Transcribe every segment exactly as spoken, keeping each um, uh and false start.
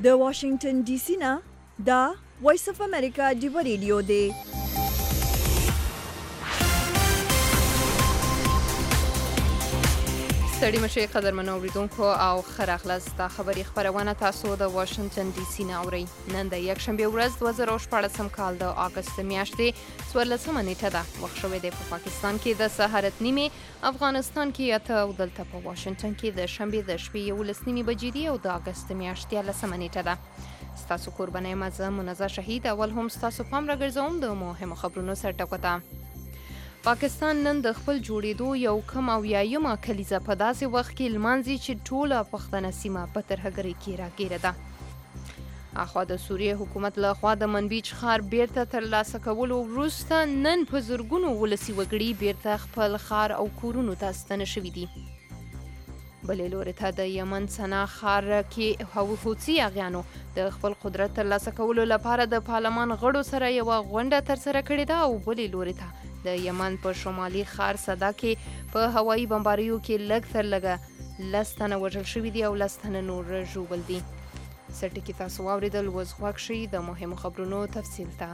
د واشنگټن ډي سي نه دا وایس اف امریکا ډیو ریډیو دی. ستړي مشه قدرمنو اوریدونکو او ښه راغلاست. دا خبري خپرونه تاسو د واشنگټن ډي سي نه اورئ. نن د یکشنبه ورځ دوه زره شپاړسم کال د اګست میاشتې څوارلسمه نیټه ده. وخت شوی دی په پاکستان کې د سهارت نیمې، افغانستان کې اته او دلته په واشنگټن کې د شنبې د شپې یولس نیمې بجې دي او د اګست میاشتې اتلسمه نیټه ده. ستاسو کوربنۍ مزه منزه شهید. اول هم ستاسو پام راګرځوم د مهمو خبرونو سر ټکوته. پاکستان نن د خپل جوړېدو یو کم او یایمه کلیزه په داسې وخت کې لمانځي چې ټوله پښتنه سیمه په ترهګرۍ کې راګیره ده. اخوا د سوریې حکومت له خوا د منبیج ښار بیرته ترلاسه کولو وروسته نن په زرګونو ولسي وګړي بیرته خپل ښار او کورونو ته ستنه شوي دي. بلې لورې ته د یمن سنا ښار کې حوثي اغیانو د خپل قدرت ترلاسه کولو لپاره د پارلمان غړو سره یوه غونډه ترسره کړې ده او بلې لورې ته د یمن په شمالي ښار صدا کې په هوایي بمباریو کې لږ تر لږه لس تنه وژل شوي دي او لس تنه نور ژوبل دي. څه ټکي تاسو واورېدل، اوس غوږ شئ د مهمو خبرونو تفصیل ته.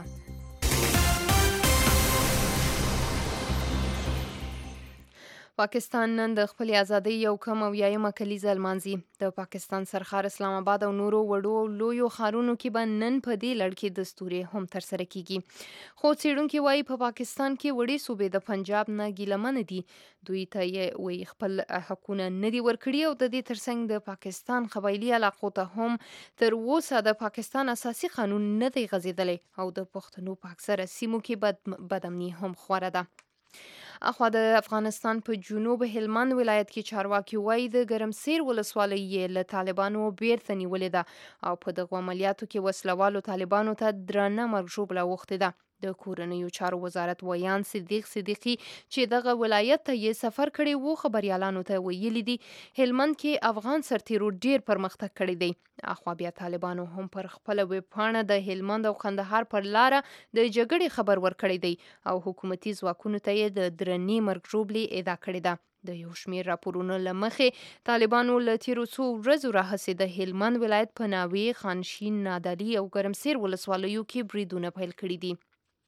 پاکستان نن د خپل ازادۍ یو کم او یایمه کلیزه لمانځي. د پاکستان سرخار اسلام آباد او نورو وړو او لویو ښارونو کې به نن په دې لړ کې دستوري هم ترسره کیږي. خو څېړونکي وایي په پاکستان کې وړې صوبې د پنجاب نه ګیلمنه دي. دوی ته یې وایي خپل حقونه نه دي ورکړي او د دې ترڅنګ د پاکستان قبایلي علاقو ته هم تر اوسه د پاکستان اساسي قانون نه دی غځېدلی او د پښتنو په اکثره سیمو کې بد بدامني هم خوره ده. اخوا د افغانستان په جنوب هلمند ولایت کې چارواکي وایي د ګرمسیر ولسوالۍ یې له طالبانو بیرته نیولې ده او په دغو عملیاتو کې وسلوالو طالبانو ته درنه مرګ ژوبله اوښتې ده. د کورنیو چارو وزارت ویان صدیق صدیقي چې دغه ولایت ته یې سفر کړی وو خبریالانو ته ویلي دي هلمند کې افغان سرتیرو ډیر پرمختګ کړی دی. اخوا بیا طالبانو هم پر خپله ویبپاڼه د هلمند او کندهار پر لاره د جګړې خبر ورکړی دی او حکومتي ځواکونو ته یې د درنې مرګ ژوبلې ادعا کړې ده. د یو شمېر راپورونو له مخې طالبانو له تیرو څو ورځو راهیسې د هلمند ولایت په ناوې، خانشین، نادعلي او ګرمسیر ولسوالیو کې بریدونه پیل کړي دي.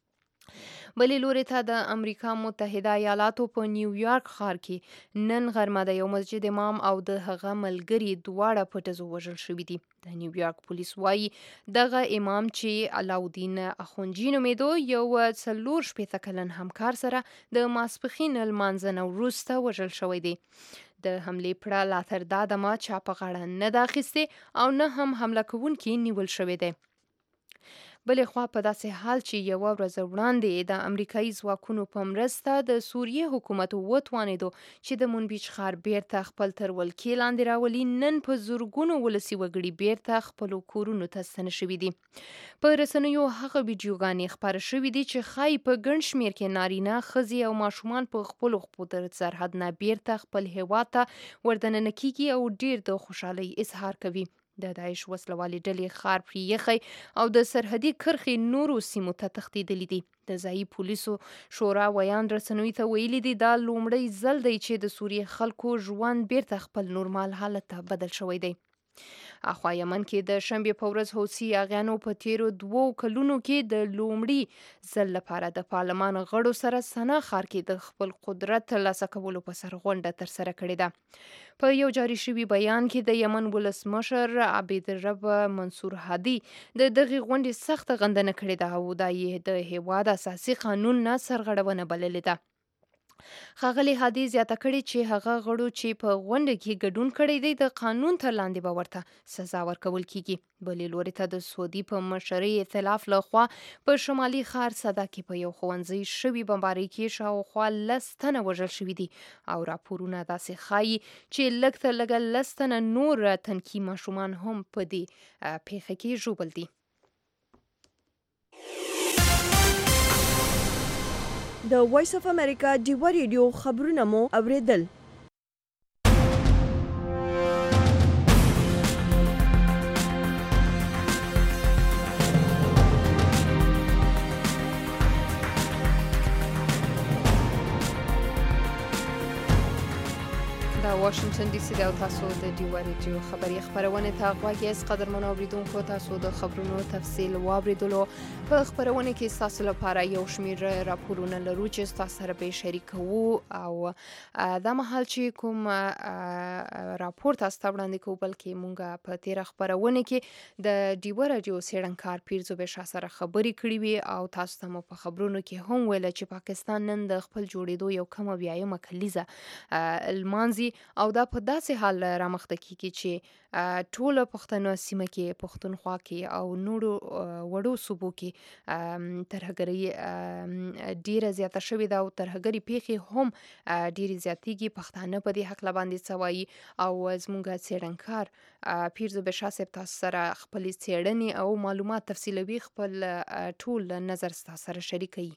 بلې لورې ته د امریکا متحده ایالاتو په نیویارک ښار کې نن غرمه د یو مسجد امام او د هغه ملګري دواړه په ډزو وژل شوي دي. د نیویارک پولیس وایي دغه امام چې علاودین اخونجي نومېدو یو څلور شپېته کلن همکار سره د ماسپښین لمانځه نه وروسته وژل شوی دی. د حملې پړه لا تر دا دمه چا په غاړه نه ده اخیستې او نه هم حمله کوونکي نیول شوی دی. بلې خوا په داسې حال چې یوه ورځ وړاندې د امریکایي ځواکونو په مرسته د سوریې حکومت وتوانېدو چې د منبیج ښار بیرته خپل تر ولکې لاندې راولي، نن په زرګونو ولسي وګړي بیرته خپلو کورونو ته ستنه شوي دي. په رسنیو هغه ویډیوګانې خپاره شوي دي چې ښایي په ګڼ شمېر کې نارینه، ښځې او ماشومان په خپلو خپو تر سرحد نه بیرته خپل هیواد ته وردننه کیږي او ډیر د خوشحالۍ اظهار کوي. د داعش وسلوالې ډلې ښار پرې یخی او د سرحدي کرښې نورو سیمو ته تښتېدلي دي. د ځایي پولیسو شورا ویان رسنیو ته ویلي دي دا لومړی ځل دی چې د سوریې خلکو ژوند بیرته خپل نورمال حالت ته بدل شوی دی. اخوا یمن کې د شنبې په ورځ حوثي اغیانو په تیرو دوو کلونو کې د لومړي ځل لپاره د پارلمان غړو سره سنا ښار کې د خپل قدرت ترلاسه کولو په سر غونډه ترسره کړې ده. په یو جاري شوي بیان کې د یمن ولسمشر عبیدالرب منصور هادي د دغې غونډې سخته غندنه کړې ده او دا یې د هیواد اساسي قانون نه سرغړونه بللې ده. ښاغلي هادي زیاته کړې چې هغه غړو چې په غونډه کې ګډون کړی دی د قانون تر لاندې به ورته سزا ورکول کیږي. بلې لورې ته د سعودي په مشرۍ ائتلاف لخوا په شمالي ښار صدا کې په یو ښوونځي شوي بمبارۍ کې شاوخوا لس تنه وژل شوي دي او راپورونه داسې ښایي چې لږ تر لږه لس تنه نور تنکي ماشومان هم په دې پیښه کې ژوبل دي. د وایس اف امریکا ډیو ریډیو خبرونه مو اوریدل. دا واشنگټن ډي سي د تاسو د ډیو ریډیو خبري خبرونه ته غواړئ اس قدرمن اوریدونکو تاسو د خبرونو تفصیل واوریدلو په خبرونه کې تاسو لپاره یو شمیر راپورونه لرو چې تاسو سره به شریکو او دا مهال چې کوم راپور تاسو ته وړاندې کوو بلکې مونږه په تیر خبرونه کې د ډیو ریډیو سیړنکار پیرزو به سره خبري کړې وي او تاسو ته مو په خبرونو کې هم ویل چې پاکستان نن د خپل جوړېدو یو کم بیایم کلیزه المانزي او دا په داسې حال رامخته کیږي چې ټول پښتنو سیمه کې پښتونخوا کې او نورو وړو صوبو کې ترهګري ډیره زیاته شوې ده او ترهګري پیخي هم ډیره زیاتېږي. پښتانه په دې حق لباندې سوایي او زموږ څېړنکار پیرزو بشاسب تاسو سره خپل څېړنې او معلومات تفصیلوي خپل ټول نظر تاسو سره شریکوي.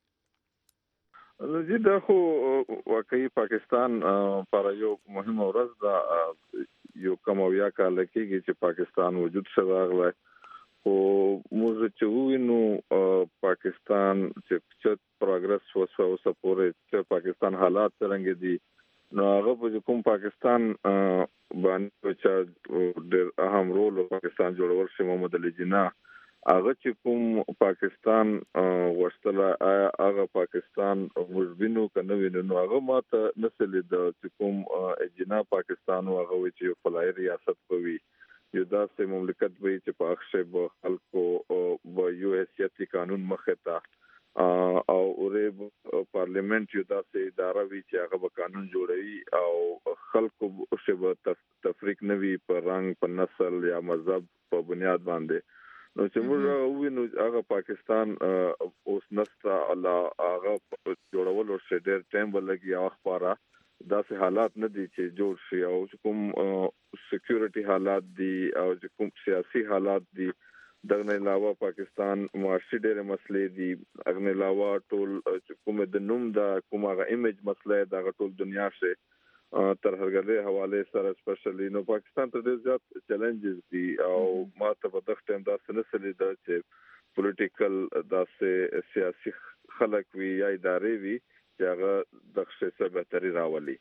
زه دا خو واقعي پاکستان پر یو مهمه ورځ دا یو کوم یا کال کېږي چې پاکستان وجود شوی راغلی خو موږ چې وینو پاکستان چې چې پروګرس وسو او سپورټ چې پاکستان حالات څنګه دي نو هغه په کوم پاکستان باندې چې د اهم رول پاکستان جوړول شي محمد علي جناح هغه چې کوم پاکستان ورستله هغه پاکستان مجبینو کنه وینو نو هغه ماته نسل د کوم اجنا پاکستان او هغه چې یو فلای ریاست کوي یو داسې مملکت وي چې په اخشه به خلکو به یو حیثیتي قانون مخه او اوره پارلیمنت یو داسې اداره وي چې هغه به قانون جوړوي او خلکو شبه تفریق نوي په رنګ په نسل یا مذهب په بنیاد باندې نو چې موږ وینو هغه پاکستان اوس نستا الله هغه جوړول او شډر ټایم ولګي او اخباره داسې حالات نه دي چې جوړ شي او کوم سکیورټي حالات دي او کوم سیاسي حالات دي دغه علاوه پاکستان معاشي ډېر مسلې دي دغه علاوه ټول کوم د نوم د کومه ایمیج مسله د ټول دنیا شه تر هرګله حواله سره سپیشلی نو پاکستان ته ډېر زیات چیلنجز دي او ماته په دغه ټیم دا سنسلی دا چې پولیټیکل داسې سیاسي خلک وی یا ادارې وی چې هغه دغه څه بهتري راولي.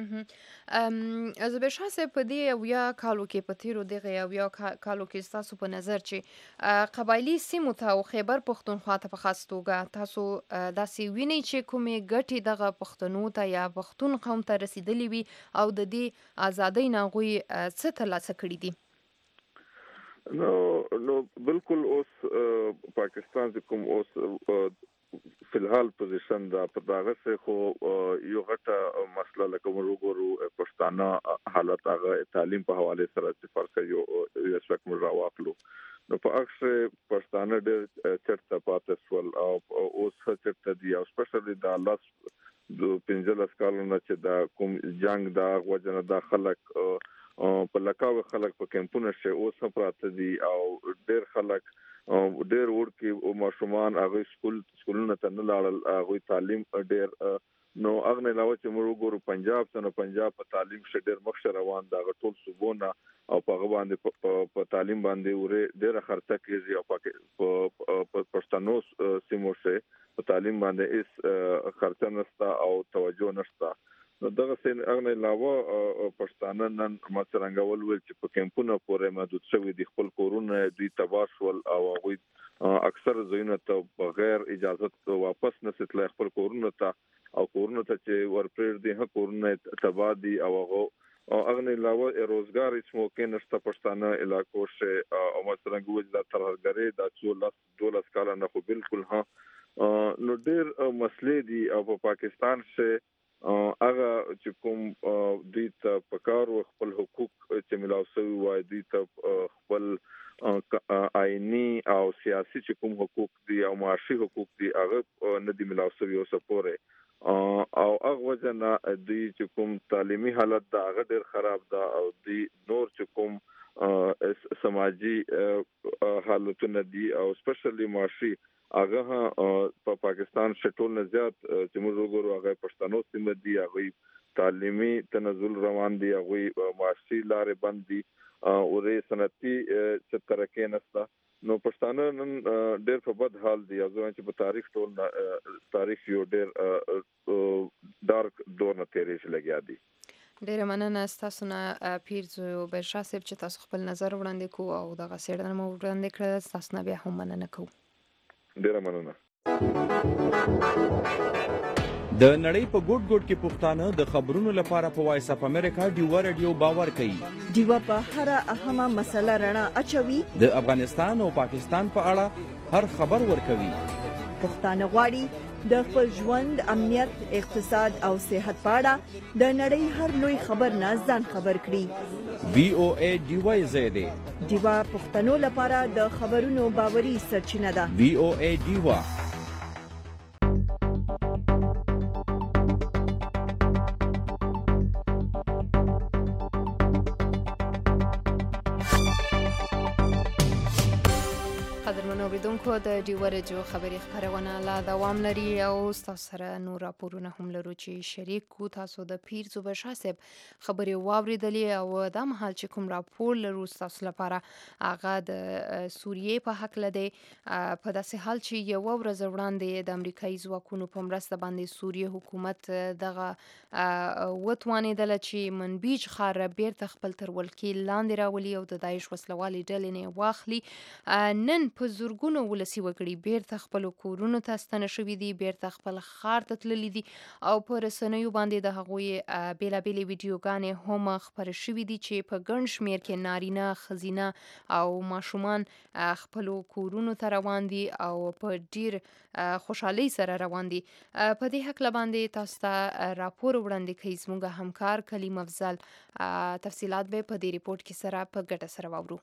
ام از به شخص په دې یا کالو کې په تیرو دغه یا کالو کې تاسو په نظر چې قبایلی سیمو ته او خیبر پښتونخوا ته په خاص توګه تاسو داسې ویني چې کومې ګټي دغه پښتنو ته یا پښتون قوم ته رسیدلی وي او د دې ازادۍ ناغوي څه ترلاسه کړی دي؟ نو نو بالکل اوس پاکستان کوم اوس فی الحال پوزیشن دا په داغه څخه خو یو غټه مسله لکه وګورو پښتانه حالت هغه تعلیم په حواله سره چې فرق یو یو څوک مو راوخلو نو په اکثر پښتانه ډېر چرته پاتې سول او اوس چرته دی او سپیشلی دا لاس د پنځلس کالونو چې دا کوم جنگ دا وجنه دا خلک په لکاو خلک په کمپونه شه اوس پراته دي او ډېر خلک ډېر ورکی او ماشومان هغه سکول سکولونه ته نه لاړل هغه تعلیم ډېر نو هغه نه علاوه چې موږ ګورو پنجاب ته نو پنجاب په تعلیم شه ډېر مخ روان دا ټول صوبونه او په هغه باندې په تعلیم باندې ور ډېر خرڅه کیږي او په پښتنو سیمو شه په تعلیم باندې اس خرڅه نشته او توجه نشته نو دغه سین هغه علاوه پښتانه نن مڅرنګول ول چې په کمپونه پورې محدود شوی دي خپل کورونه دوی تباشول او هغه اکثر زینت ته بغیر اجازه واپس نسیتل خپل کورونه ته او کورونه ته چې ورپرېر دي هغه کورونه تبادي او هغه هغه علاوه روزګار هیڅ موقع نشته پښتانه علاقو شه او مڅرنګول د ترهګری د څولس دولس کال نه خو بالکل ها نو ډېر مسلې دي او په پاکستان شه هغه چې کوم دوی ته پکار او خپل حقوق چې ملاو شوی وای دوی ته خپل آئینی او سیاسي چې کوم حقوق دي او معاشي حقوق دي هغه نه دي ملاو شوی او سپوره او هغه وجنه دوی چې کوم تعلیمي حالت دا هغه ډېر خراب ده او دوی نور چې کوم سماجی حالتونه دي او سپیشلی معاشي هغه په پاکستان شټول نه زیات چې موږ وګورو هغه پښتنو سیمه دي هغه تعلیمي تنزل روان دي هغه معاشي لارې بند دي او ری صنعتي چې ترکه نسته نو پښتانه نن ډېر په بد حال دي او ځکه چې په تاریخ ټول تاریخ یو ډېر ډارک دور نه تیرې شي لګیا دي. ډیره مننه ستاسو نه پیرزو برشا صاحب چې تاسو خپل نظر وړاندې کوو او دغه څېړنه مو وړاندې کړه. ستاسو نه بیا هم مننه کوو. ډیره مننه. د نړۍ په ګوټ ګوټ کې پښتانه د خبرونو لپاره په وایس اف امریکا ډیوا رادیو باور کوي. ډیوا په هر اهمه مسله رڼا اچوي. د افغانستان او پاکستان په اړه هر خبر ورکوي. پښتانه غواړي د خپل ژوند، امنیت، اقتصاد او صحت په اړه د نړۍ هر لوی خبر نه ځان خبر کړي. وی او ای ډیوا زیاده ډیوا پښتنو لپاره د خبرونو باوري سرچینه ده. وی او ای ډیوا. قدرمن اوریدونکو د ډیوا رادیو خبري خبرونه لا دوام لري او تاسو سره نور راپورونه هم لرو چې شریک کو. تاسو د پیرزو برشا صاحب خبري واوریدلې او د مهال چې کوم راپور لرو تاسو لپاره هغه د سوریې په حق لدی. په داسې حال چې یو ورځ وړاندې د امریکایي ځواکونو په مرسته باندې سوریې حکومت دغه وتوانېدل چې منبیج ښار بیرته خپل تر ولکې لاندې راولي او د داعش وسلوالي ډلې نه واخلي. نن په زورګونو ولسی وګړي بیرته خپل کورونو ته ستنه شوي دي، بیرته خپل ښار ته تللي دي او په رسنیو باندې د هغوی بیلابیلې ویډیوګانې هم خپرې شوي دي چې په ګڼ شمېر کې نارینه، ښځینه او ماشومان خپلو کورونو ته روان دي او په ډیر خوشحالۍ سره روان دي. په دې هکله باندې تاسو ته راپور وړاندې کوي زموږ همکار کلیم افضل. تفصیلات به په دې ریپورت کې سره په ګټه سره واورو.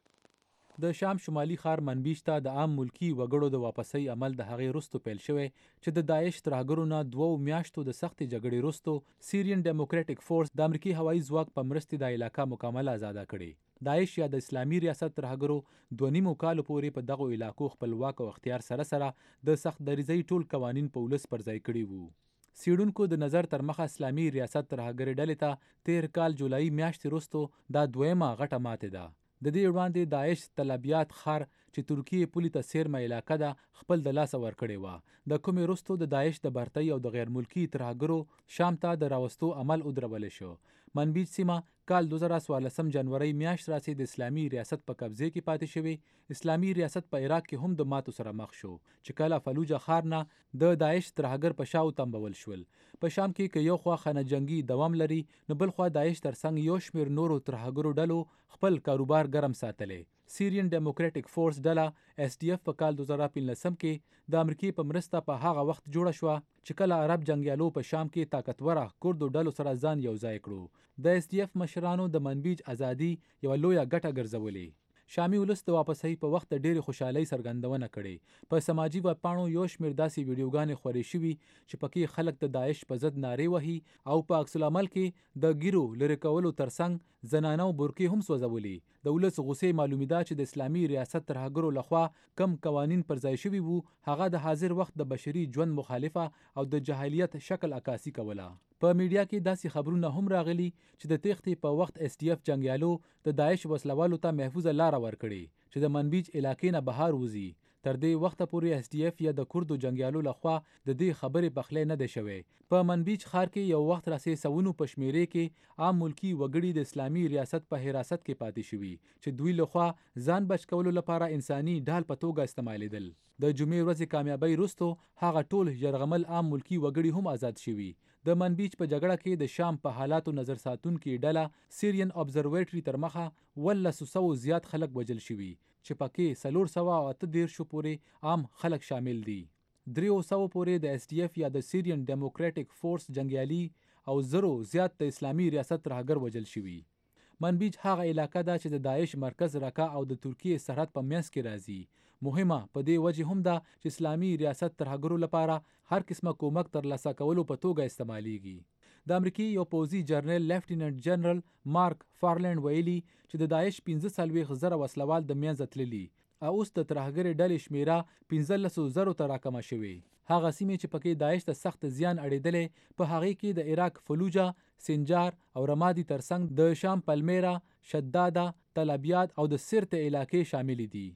د شام شمالي ښار منبیج ته د عام ملکی وګړو د واپسۍ عمل د هغې وروسته پیل شوی چې د داعش ترهګرو نه دوو میاشتو د سختې جګړې وروسته سیرین ډیموکراټک فورس د امریکایي هوایي ځواک په مرستې د علاقه مکمل آزاده کړې. داعش یا د اسلامي ریاست ترهګرو دوه نیمو کالو پورې په دغو علاقو خپلواک او اختیار سره سره د سخت دریځۍ ټول قوانین په ولس پر ځای کړي وو. څېړونکو د نظر تر مخه اسلامي ریاست ترهګرې ډلې ته تیر کال جولای میاشتې وروسته دا دویمه غټه ماتې ده. د دې وړاندې داعش تلبیات ښار چې ترکیې پولې ته څیرمه علاقه ده خپل د لاسه ورکړې وه. د کومې وروسته د داعش د برتۍ او د غیر ملکي ترهګرو شام ته د راوستو عمل ودرولی شو. منبیج سیمه کال دو زره څوارلسم جنوري میاشت راسې د اسلامي ریاست په قبضې کې پاتې شوی. اسلامي ریاست په عراق کې هم د ماتو سره مخ شو چې کله فلوجه ښار نه د داعش ترهګر په شاو تنبول شول. په شام کې که یو خوا خانه جنگي دوام لري نو بل خوا داعش ترڅنګ یو شمېر نورو ترهګرو ډلو خپل کاروبار ګرم ساتلی. سیرین ډیموکراټک فورس ډله اس ډي اف په کال دو زره پنځلسم کې د امریکې په مرسته په هغه وخت جوړه شوه چې کله عرب جنګیالو په شام کې طاقتوره کردو ډلو سره ځان یوځای کړو. د اس ډي اف مشرانو د منبیج ازادي یوه لویه ګټه ګرځولې. شامي ولس د واپسۍ په وخت ډېرې خوشحالۍ څرګندونه کړې. په سماجي ویبپاڼو یو شمېر داسې ویډیوګانې خورې شوي چې پکې خلک د داعش په ضد نارې وهي او په عکس العمل کې د ګیرو لرې کولو ترڅنګ زنانه او برقې هم سوځولي. د ولس غوسې معلومیده چې د اسلامي ریاست ترهګرو لخوا کم قوانین پر ځای شوي وو هغه د حاضر وخت د بشري ژوند مخالفه او د جاهلیت شکل عکاسي کوله. په میډیا کې داسې خبرونه هم راغلي چې د تېښتې په وخت اس ډي اف جنګیالو د داعش وسلوالو ته محفوظه لاره ورکړې چې د منبیج علاقې نه بهر وځي. تر دې وخته پورې اس ډي اف یا د کردو جنګیالو لخوا د دې خبرې پخلی نه دی شوی. په منبیج ښار کې یو وخت راسې سوونو په شمېرې کې عام ملکي وګړي د اسلامي ریاست په حراست کې پاتې شوي چې دوی لخوا ځان بچ کولو لپاره انساني ډال په توګه استعمالیدل. د جمعې ورځې کامیابۍ وروسته هغه ټول یرغمل عام ملکي وګړي هم آزاد شوي. د منبیج په جګړه کې د شام په حالاتو نظر ساتونکي ډله سیرین ابزرویټري تر مخه ولسو سوو زیات خلک وژل شوي چې پکې څلور سوه او اته دېرشو پورې عام خلک شامل دي. دریو سوو پورې د اس ډي اف یا د سیرین ډیموکراټک فورس جنګیالي او زرو زیات د اسلامي ریاست ترهګر وژل شوي. منبیج هغه علاقه ده چې د داعش مرکز رکا او د ترکیې سرحد په منځ کې راځي. مهمه په دې وجه هم ده چې اسلامي ریاست ترهګرو لپاره هر قسمه کومک ترلاسه کولو په توګه استعمالیږي. د امریکای یو پوځي جنرال لیفټیننټ جنرال مارک فارلینډ ویلي چې د داعش پنځه څلوېښت زره وسلوال د منځه تللي او اوس د ترهګرې ډلې شمېره پنځلسو زرو ته راکمه شوې. هغه سیمې چې پکې داعش ته سخت زیان اړېدلی په هغې کې د عراق فلوجه، سنجار او رمادي ترڅنګ د شام پلمیرا، شداده، تلبیات او د سرت علاقې شامل دي.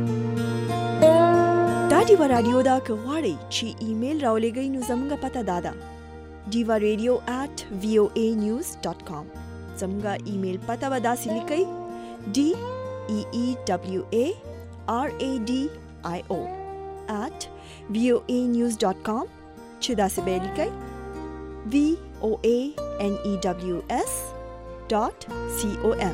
دا ډیوا رادیو دا که غواړئ چې ایمیل راولېږئ نو زموږ پته دا ده ډیوا رادیو ایٹ وی او اے نیوز ډاٹ کام. زموږه ایمیل پته به داسې لیکئ ډي ای ای ډبلیو ای آر ای ډي آی او at voa news dot com چې داسې به لیکئ v o a n e w s dot com.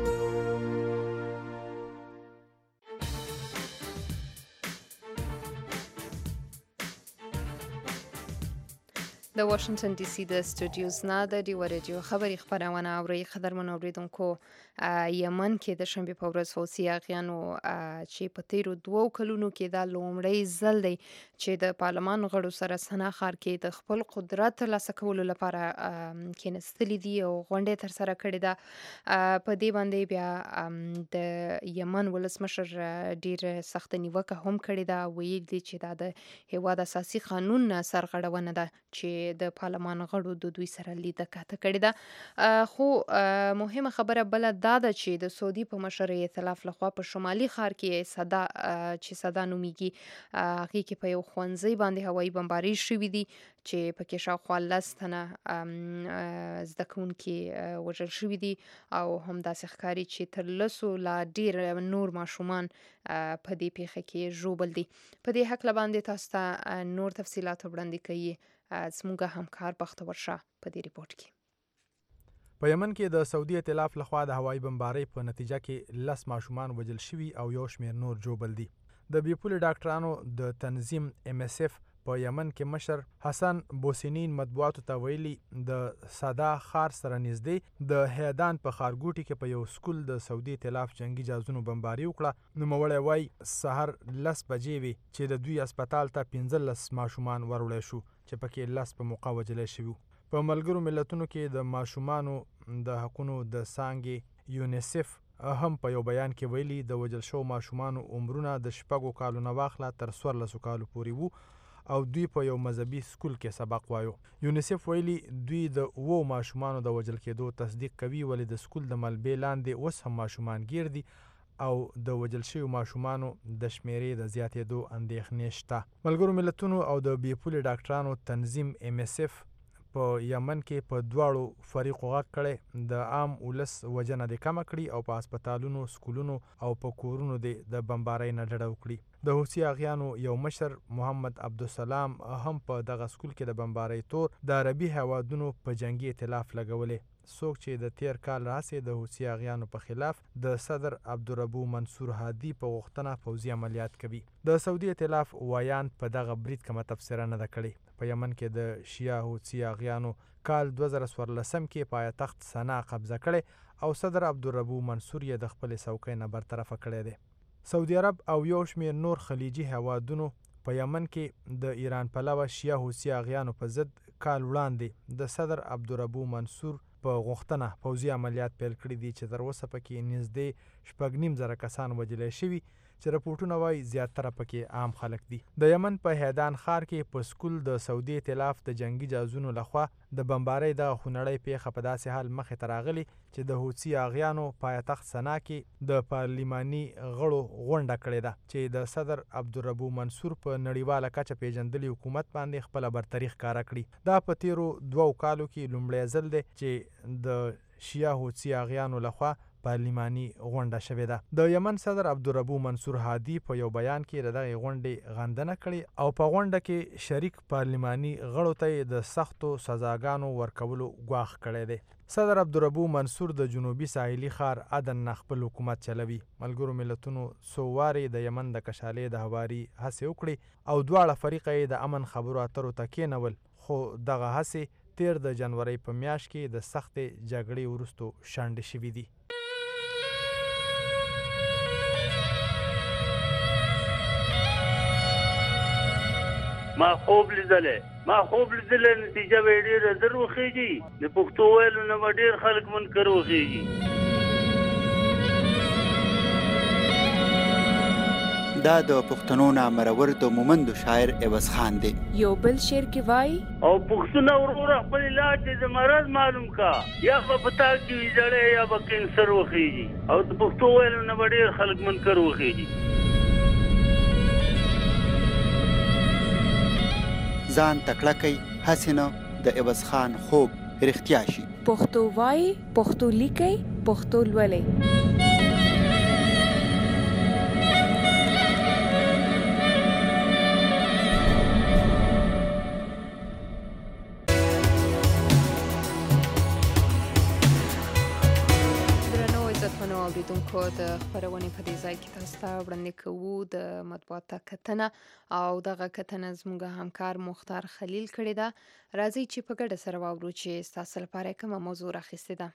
د واشنگټن ډي سي د سټوډیوز نه د ډیو رادیو خبري خبرونه اوري قدرمن اوریدونکو. یمن کې د شنبه په ورځ حوثي اغیانو چې په تیرو دوو کلونو کې د لومړی ځل دی چې د پارلمان غړو سره سنا ښار کې د خپل قدرت ترلاسه کولو لپاره کېنستلي دي او غونډې تر سره کړې ده. په دې باندې بیا د یمن ولسمشر ډیر سخت نیوکه هم کړې ده. ویل دي چې دا د هیواد اساسي قانون سرغړونه ده چې د پارلمان غړو د دوی سره لیده کاته کړې ده. خو مهمه خبره بله دا ده چې د سعودي په مشر ائتلاف لخوا په شمالي ښار کې صدا چې صدا نومیږي هغې کې په یو ښوونځي باندې هوایي بمباري شوي دي چې پکې شاوخوا لس تنه زده کوونکي وژل شوي دي او همداسې ښکاري چې تر لسو لا ډېر نور ماشومان په دې پیښه کې ژوبل دي. په دې هکله باندې تاسو ته نور تفصیلات وړاندې کوي زموږ همکار بختور شاه په دې ریپورت کې. په یمن کې د سعودي ائتلاف لخوا د هوایي بمبارۍ په نتیجه کې لس ماشومان وژل شوي او یو شمېر نور ژوبل دي. د بیپولي ډاکټرانو د تنظیم ایم اس اف په یمن کې مشر حسن بوسینین مطبوعاتو ته ویلي د سادا ښار سره نږدې د هیدان په ښارګوټي کې په یو سکول د سعودي ائتلاف جنگي جهازونو بمباري وکړه. نوموړی وایي سهار لس بجې وې چې د دوی اسپتال ته پنځلس ماشومان وروړی شو چې پکې لس په موقع وژلی شوي. په ملګرو ملتونو کې د ماشومانو د حقونو د څانګې یونیسف هم په یو بیان کې ویلي د وژل شوو ماشومانو عمرونه د شپږو کالو نه واخله تر څوارلسو کالو پورې وو او دوی په یو مذهبي سکول کې سبق وایو. یونیسف ویلي دوی د اوو ماشومانو د وژل کېدو تصدیق کوي ولې د سکول د ملبې لاندې اوس هم ماشومان ګیر دي او د وژل شویو ماشومانو د شمیرې د زیاتېدو اندېښنې شته. ملګرو ملتونو او د بیپولي ډاکټرانو تنظیم ایم اس اف په یمن کې په دواړو فریقو غږ کړی د عام ولس وژنه دې کمه کړي او په هسپتالونو، سکولونو او په کورونو دې د بمبارۍ نه ډډه وکړي. د حوثي اغیانو یو مشر محمد عبدالسلام هم په دغه سکول کې د بمبارۍ تور د عربي هیوادونو په جنگي ائتلاف لګولې. څوک چې د تیر کال راهیسې د حوثي اغیانو په خلاف د صدر عبدالربو منصور هادي په غوښتنه پوځي عملیات کوي. د سعودي ائتلاف وایان په دغه برید کومه تبصره نه ده کړې. په یمن کې د شیعه حوثي اغیانو کال دوه زره څوارلسم کې پایتخت سنا قبضه کړی او صدر عبدالربو منصور یې د خپلې څوکۍ نه برطرفه کړی دی. سعودي عرب او یو شمېر نور خلیجي هیوادونو په یمن کې د ایران پلوه شیعه حوثي اغیانو په ضد کال وړاندې د صدر عبدالربو منصور په غوښتنه پوځي عملیات پیل کړي دي چې تر اوسه پکې نږدې شپږ نیم زره کسان وژلی شوي چې رپورټونه وایي زیاتره پکې عام خلک دي. د یمن په هیدان ښار کې په سکول د سعودي ائتلاف د جنگي جهازونو لخوا د بمبارۍ دغه خونړۍ پیښه په داسې حال مخې ته راغلې چې د حوثي اغیانو پایتخت سنا کې د پارلماني غړو غونډه کړې ده چې د صدر عبدالربو منصور په نړیواله کچه پیژندلي حکومت باندې خپله برتري ښکاره کړي. دا په تیرو دوو کالو کې لومړی ځل دی چې د شیعه حوثي اغیانو لخوا پارلماني غونډه شوې ده. د یمن صدر عبدالربو منصور هادي په یو بیان کې د دغې غونډې غندنه کړې او په غونډه کې شریک پارلماني غړو ته د سختو سزاګانو ورکولو ګواښ کړی دی. صدر عبدالربو منصور د جنوبي ساحلي ښار عدن نه خپل حکومت چلوي. ملګرو ملتونو څو وارې د یمن د کشالۍ د هواري هڅې وکړې او دواړه فریقه یې د امن خبرو اترو ته کېنول، خو دغه هڅې تیر د جنورۍ په میاشت کې د سختې جګړې وروستو شنډې شوي دي. ما خوب لیدلې ما خوب لیدلې نتیجه به ډېره زر وخېږي. د پښتو ویلو نه به ډېر خلک منکر وخېږي. دا د پښتنو نامرور د مومندو شاعر عوض خان دی. یو بل شعر کې وایي او پښتونه وروره خپل علاج د مرض معلوم کا یا به پتا کې ویځړې یا به کینسر وخېږي او د پښتو ویلو نه به ډېر خلک منکر وخېږي. ځان تکړه کوي هسې نه د عوض خان خوب رښتیا شي. پښتو وایي، پښتو لیکي، پښتو لولئ. اوریدونکو د خبرونې په دې ځای کې تاسو ته وړاندې کوو د مطبوعاتو کتنه او دغه کتنه زموږ همکار مختار خلیل کړې ده. راځئ چې په ګډه سره واورو چې ستاسو لپاره کومه موضوع راخیستې ده.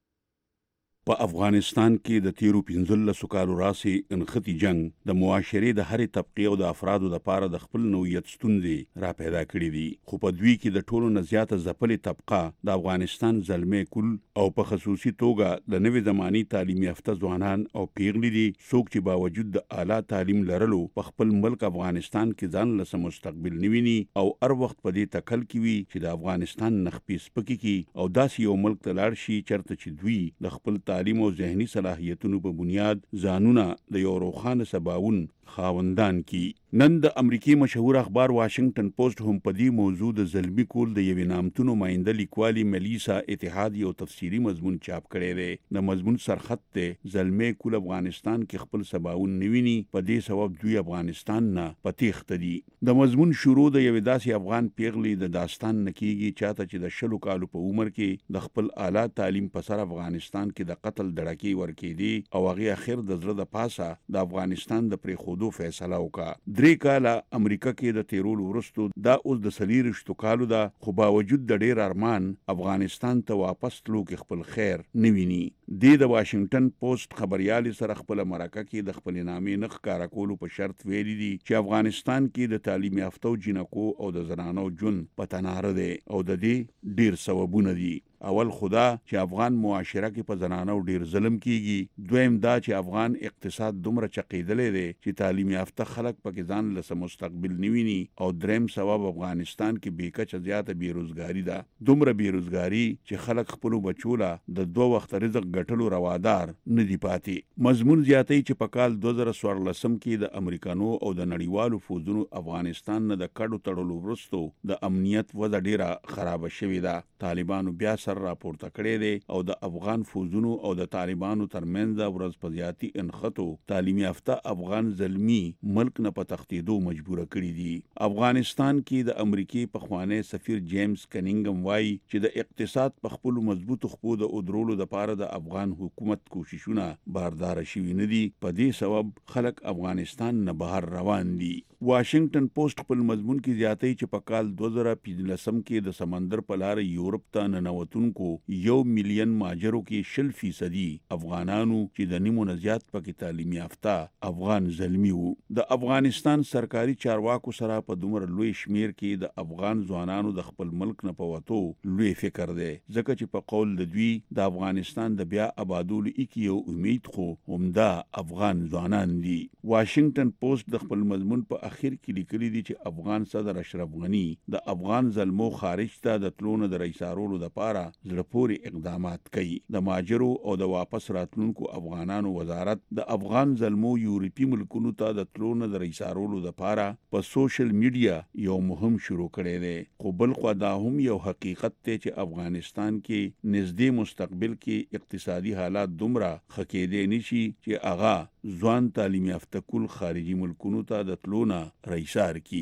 په افغانستان کې د تیرو پنځلسو کالو راسي انختی جنگ د معاشرې د هرې طبقې او د افرادو لپاره د خپل نوعیت ستونزې را پیدا کړې دي، خو په دوی کې د ټولو نه زیاته ځپلې طبقه د افغانستان زلمی کل او په خصوصي توګه د نوې زماني تعلیم یافته ځوانان او پیغلې دي، څوک چې باوجود د اعلی تعلیم لرلو په خپل ملک افغانستان کې ځان له مستقبل نیویني او هر وخت په دې تکل کې وي چې د افغانستان نخپې سپکې کی او داسې یو ملک ته لاړ شي چرته چې دوی د خپل تعلیم او ذهني صلاحیتونو په بنیاد ځانونه د یو روښانه سباوون خاوندان کی. نن د امریکای مشهور اخبار واشنگټن پوسټ هم په دې موضوع د زلمی کول د یوې نامتونو ماینده لیکوالي ملیسا اتحاد یو تفسیری مضمون چاپ کړی دی. د مضمون سرخط ته زلمی کول افغانستان کې خپل سباوون نیویني، په دې سبب دوی افغانستان نه پتیخت دي. د مضمون شروع د یوې داسې افغان پیغلې د داستان نکیږي چاته چې د شلو کالو په عمر کې د خپل اعلی تعلیم په سر افغانستان کې د قتل دړکی ورکېدي او هغه اخر د زړه د پاسه د افغانستان د پرې خودو فیصله وکړه. درې کاله امریکا کې د تیرولو وروسته دا اوس د سلیریشتو کالو ده، خو باوجود د ډیر ارمان افغانستان ته واپس تلو کې خپل خیر نه ویني. د واشنگټن پوسټ خبريال سره خپل مرکه کې د خپل نامې نخ کار کولو په شرط ویلي دي چې افغانستان کې د تعلیم یافتو جنکو او د زنانو جون په تناره ده او د دې ډیر سببونه دي. اول خدا چې افغان معاشره کې په زنانو ډیر ظلم کیږي، دویم دا چې افغان اقتصاد دومره چقیدلې دی چې تعلیم یافته خلک پکې ځان له مستقبل نیویني، او دریم سبب افغانستان کې بیکچه زیاته بیروزګاری ده، دومره بیروزګاری چې خلک خپل بچوله د دوه وخت رزق ګټلو روادار نه دی پاتې. مضمون زیاتې چې په کال دوه زره څوارلس کې د امریکانو او د نړیوالو فوجونو افغانستان نه د کډو تړلو وروسته د امنیت وضع ډیره خراب شوې ده. طالبانو بیا سر راپورته کړی دی او د افغان فوجونو او د طالبانو ترمنځ ورځ په زیاتی انخطو تعلیم یافته افغان زلمی ملک نه په تختیدو مجبور کړی دي. افغانستان کې د امریکای پخوانی سفیر جیمز کنینګم وایي چې د اقتصاد په خپل مضبوط خپو د ادرولو د پاره د افغان حکومت کوششونه باردار شوي نه دي، په دې سبب خلک افغانستان نه بهر روان دي. واشنگټن پوسټ خپل مضمون کې زیاتې چې په کال دوه زره پنځلسم کې د سمندر په لار یورپ ته ننوتونکو یو میلیون ماجرو کې شل فیصدي افغانانو چې د نیمو نه زیات پکې تعلیم یافته افغان زلمی وو. د افغانستان سرکاري چارواکو سره په دومره لوی شمیر کې د افغان ځوانانو د خپل ملک نه په وتو لوی فکر دی، ځکه چې په قول د دوی د افغانستان د بیا آبادولو کې یو امید خو همدا افغان ځوانان دي. واشنگټن پوسټ د خپل مضمون په اخر کې لیکلي دي چې افغان صدر اشرف غنی د افغان زلمو خارج ته د تلونو د رئیسارولو لپاره زړه پورې اقدامات کوي. د ماجرو او د واپس راتلونکو افغانانو وزارت د افغان زلمو یورپی ملکونو ته د تلونو د رئیسارولو لپاره په سوشل میډیا یو مهم شروع کړی دی، خو بل خو دا هم یو حقیقت دی چې افغانستان کې نږدې مستقبل کې اقتصادي حالات دومره ښه کېدی نشي چې هغه ځوان تعلیم یافته کل خارجي ملکونو ته د تلونه رئیسار کی.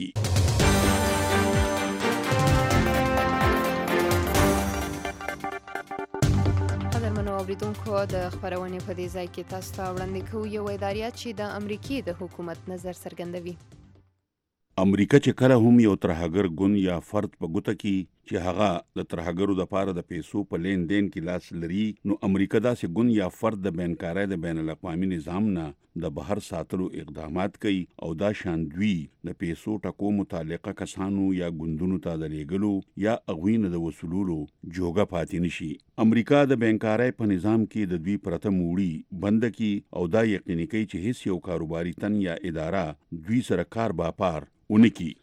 اوریدونکو د خبرونې په دې ځای کې تاسو ته وړاندې کوو یو اداریات چې د امریکای د حکومت نظر څرګندوي. امریکا چې کله هم یو ترهګر ګوند یا فرد په ګوته کې چې هغه د ترهګرو د پاره د پیسو په لین دین کې لاس لري، نو امریکا داسې ګوند یا فرد د بینکارۍ د بین الاقوامي نظام نه د بهر ساتلو اقدامات کوي او دا شان دوی د پیسو ټکو متعلقه کسانو یا ګوندونو ته د لیږلو یا هغوی نه د وصولولو جوګه پاتې نشي. امریکا د بینکارۍ په نظام کې د دوی پرته موړي بند کی او دا یقیني کوي چې هیڅ یو کاروباري تن یا اداره دوی سره کار باپار اونکی.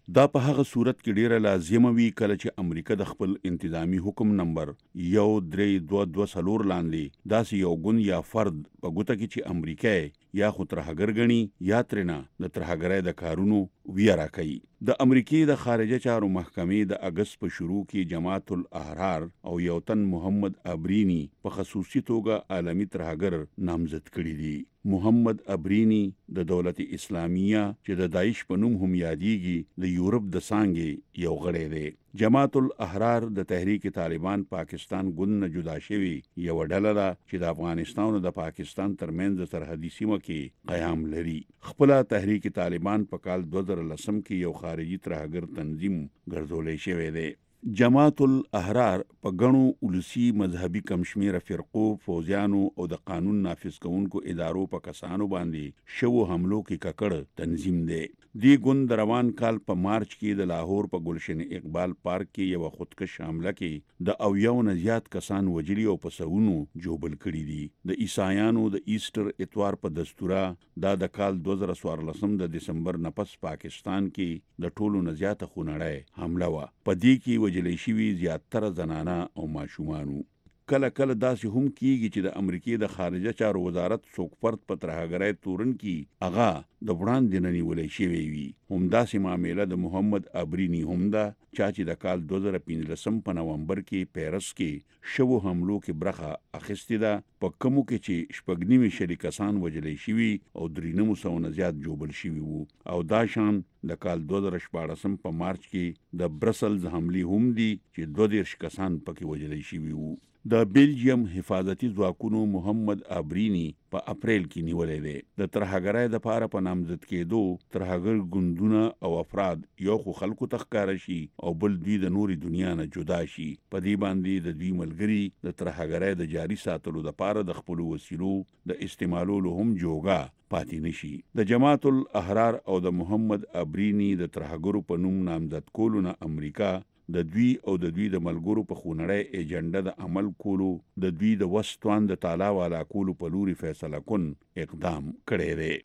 دا په هغه صورت کې ډیره لازمه وي کله چې امریکا د خپل انتظامی حکم نمبر یو درې دوه دوه څلور لاندې داسې یو ګوند یا فرد په ګوته کې چې امریکا یا خو ترهګر ګڼي یا ترنه د ترهګرۍ د کارونو ویرا کوي. د امریکای د خارجه چارو محکمې د اگست په شروع کې جماعت الاحرار او یو تن محمد ابرینی په خصوصي توګه عالمی ترهګر نامزد کړي دي. محمد ابرینی د دولت اسلامیه چې د داعش په نوم هم یادېږي د یورپ د څانګې یو غړی دی. جماعت الاحرار د تحریک طالبان پاکستان ګوند نه جدا شوی یو ډله ده چې د افغانستان او د پاکستان ترمنځ سرحدي سیمه کې قیام لري. خپل تحریک طالبان په کال دوه زره لسم کې یو خارجي ترهګر تنظیم ګرځولې شوی دی. جماعت الاحرار په غنو ولسی مذهبي کمشمیره فرقو، فوجیانو او د قانون نافذ کوونکو ادارو په کسانو باندې شوو حملو کې ککړ تنظیم دی. دی ګوند روان کال په مارچ کې د لاهور په گلشن اقبال پارک کې یو خودکش حمله کې د اویاو نه زیات کسان وجلی او په سونو جوبل کړي دي. د عیسایانو د ایسټر اتوار په دستوره دا د کال دوه زره څوارلسم د دسمبر نه پس پاکستان کې د ټولو نه زیاته خونړی حمله وه. په دې کې وجلی شوي زیاتره زنانه او ماشومانو. کله کله داسې هم کیږي چې د امریکای د خارجه چارو وزارت څوک فرد په ترهګرۍ تورن کې هغه د وړاندې نه نیولی شوی وي. همداسې معامله د محمد ابرینی هم ده چا چې د کال دوه زره پنځلسم په نومبر کې پیرس کې شوو حملو کې برخه اخیستې ده، په کومو کې چې شپږ نیمې شلي کسان وجلی شوي او درې نیم سوه نه زیات جوبل شوي وو. او دا شان د کال دوه زره شپاړسم په مارچ کې د برسلز حملې هم دي چې دوه دېرش کسان پکې وجلی شوي وو. د بیلجیم حفاظتي ځواکونو محمد ابرینی په اپریل کې نیولې دی. د ترهګرۍ د پاره په نامزد کېدو ترهګر ګوندونه او افراد یو خو خلکو تخکاره شي او بل دوی د نوري دنیا نه جدا شي. په دې باندې د دوی ملګري د ترهګرۍ د جاري ساتلو د پاره د خپل وسیلو د استعمالولو هم جوګه پاتې نشي. د جماعت الاحرار او د محمد ابرینی د ترهګرو په نوم نامزد کولو نه امریکا د دوی او د دوی د ملګرو په خونړی ایجنډا د عمل کولو د دوی د وسطوان د تالا والا کولو په لوري فیصله کن اقدام کړی دی.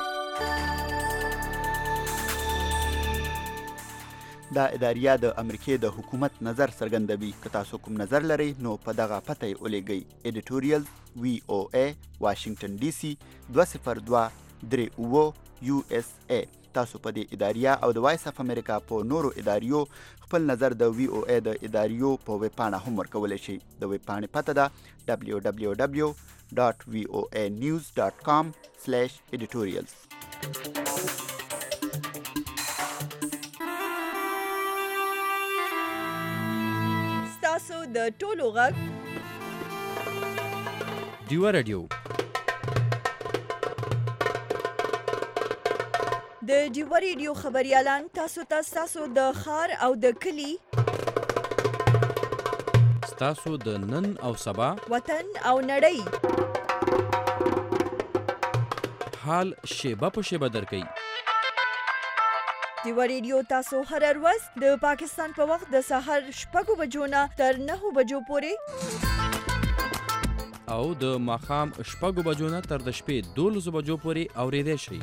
دا اداریه د امریکای د حکومت نظر څرګندوي. که تاسو کوم نظر لرئ نو په دغه پته یې ولیږئ. ایډیټوریل وی او ای واشنگټن ډي سي دوه صفر دوه درې اوه یو اس ای. تاسو په دې اداریه او د وایس اف امریکا په نورو اداریو خپل نظر د وی او ای د اداریو په ویب پاڼه هم ورکولی شئ. د ویب پاڼې پته ده دبلیو دبلیو دبلیو ډاټ وی او ای نیوز ډاټ کام سلیش ایډیټوریلز. ستاسو د ټولو غږ ډیوه رادیو. د ډیوه ریډیو خبريالان تاسو ته تاسو د خار او د کلی تاسو د نن او سبا وطن او نړۍ حال شیبه په شیبه درکې. ډیوه ریډیو تاسو هر ورځ د پاکستان په وخت د سحر شپږو بجو نه تر نهو بجو پورې او د ماښام شپږو بجو نه تر د شپې دولسو بجو پورې اورېدای شئ.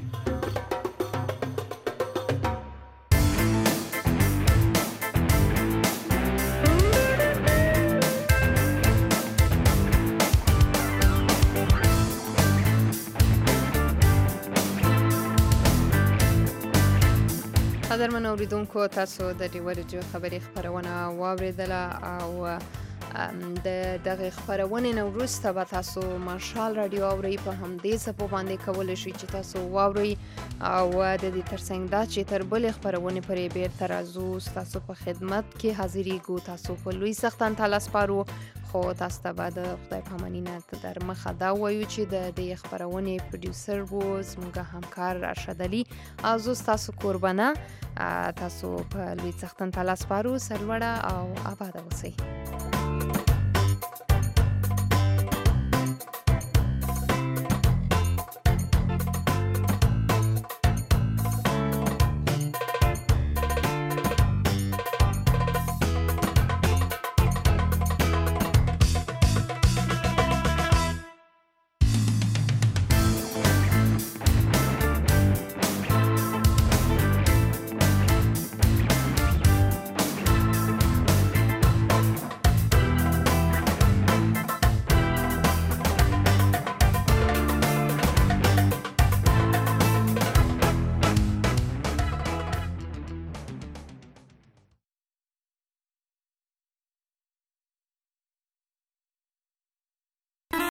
قدرمن اوریدونکو، تاسو د ډیوه رادیو خبري خبرونه واوریدله او د دغه خبرونه نو وروسته به تاسو مارشال رادیو اوري په همدې څپو باندې کولای شئ چې تاسو واوري او د دې ترڅنګ دا چې تر بل خبرونه پرې بیرته راځو تاسو په خدمت کې حاضرېږو. تاسو په لوی سختان تعالی سپارو. خو تاسو ته به د خدای په امانینه در مخه دا وایو چې د دې خبرونه پروډوسر وو زموږ همکار راشد علي. او زه تاسو قربانه تاسو په لوی سختان تعالی سپارو. سرلوړه او آباد اوسئ.